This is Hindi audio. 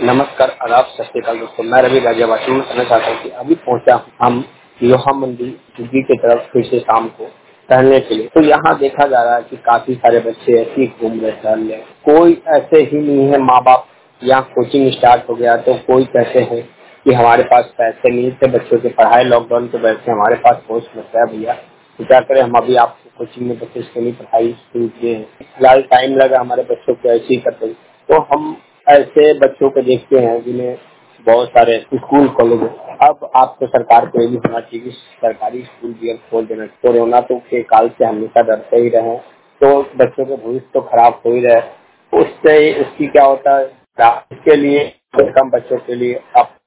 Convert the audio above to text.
नमस्कार, आदाब, सत श्री अकाल दोस्तों। मैं रवि गाजियाबाद में कहना चाहता हूँ कि अभी पहुंचा हूँ हम लोहा मंडी झुग्गी की तरफ फिर से शाम को टहलने के लिए। तो यहाँ देखा जा रहा है कि काफी सारे बच्चे ऐसे ही घूम रहे टहल रहे। कोई ऐसे ही नहीं है, माँ बाप यहाँ कोचिंग स्टार्ट हो गया तो कोई कहते हैं कि हमारे पास पैसे नहीं थे बच्चों की पढ़ाई, लॉकडाउन के वजह से हमारे पास पहुँच सकता है भैया, तो क्या करें, हम अभी आपको कोचिंग में बच्चे के लिए पढ़ाई शुरू किए हैं। फिलहाल टाइम लगा, हमारे बच्चों को ऐसे ही करते हैं। तो हम ऐसे बच्चों को देखते हैं जिन्हें बहुत सारे स्कूल कॉलेज, अब आपको सरकार को ये भी होना चाहिए कि सरकारी स्कूल भी अब खोल देना। कोरोना तो के काल से हमेशा डरते ही रहे, तो बच्चों के भविष्य तो खराब हो ही रहे, उससे उसकी क्या होता है, इसके लिए कम बच्चों के लिए आप